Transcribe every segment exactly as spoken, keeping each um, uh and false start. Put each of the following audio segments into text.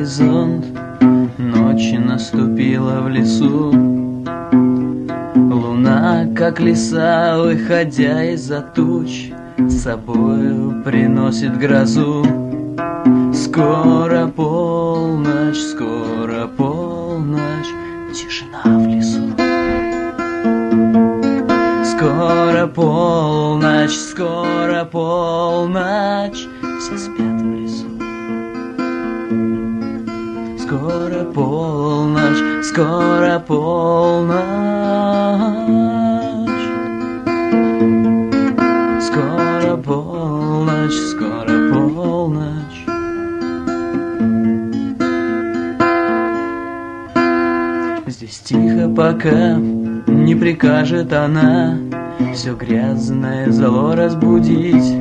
горизонт, ночь наступила в лесу. Луна, как лиса, выходя из-за туч, с собою приносит грозу. Скоро полночь, скоро полночь, тишина в лесу. Скоро полночь, скоро полночь, все спят в лесу. Скоро полночь, скоро полночь, скоро полночь, скоро полночь. Здесь тихо, пока не прикажет она все грязное зло разбудить.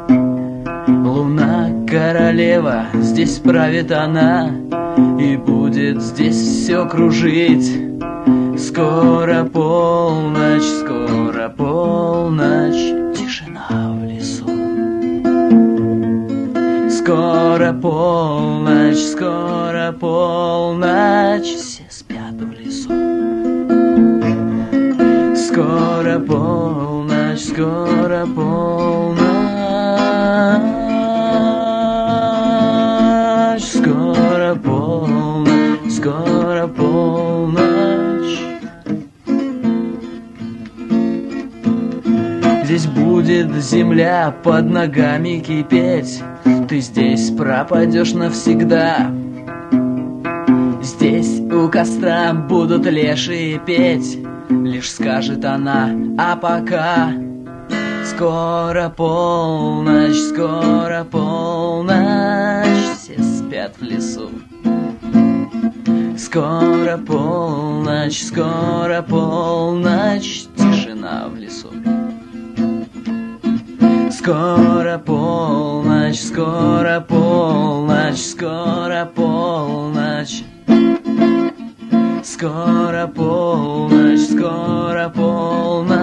Луна королева, здесь правит она, и будет здесь все кружить. Скоро полночь, скоро полночь, тишина в лесу. Скоро полночь, скоро полночь, все спят в лесу. Скоро полночь, скоро полночь, скоро полночь, скоро полночь. Здесь будет земля под ногами кипеть, ты здесь пропадешь навсегда. Здесь у костра будут лешие петь, лишь скажет она, а пока скоро полночь, скоро полночь, все спят в лесу. Скоро полночь, скоро полночь, тишина в лесу. Скоро полночь, скоро полночь, скоро полночь. Скоро полночь, скоро полночь.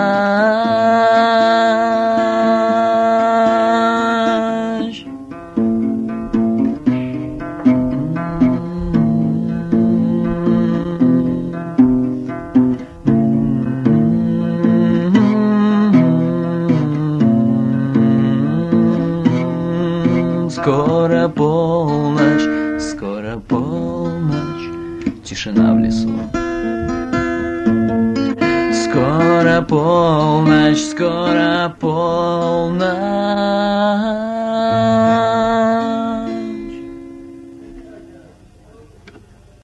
Скоро полночь, скоро полночь, тишина в лесу. Скоро полночь, скоро полночь.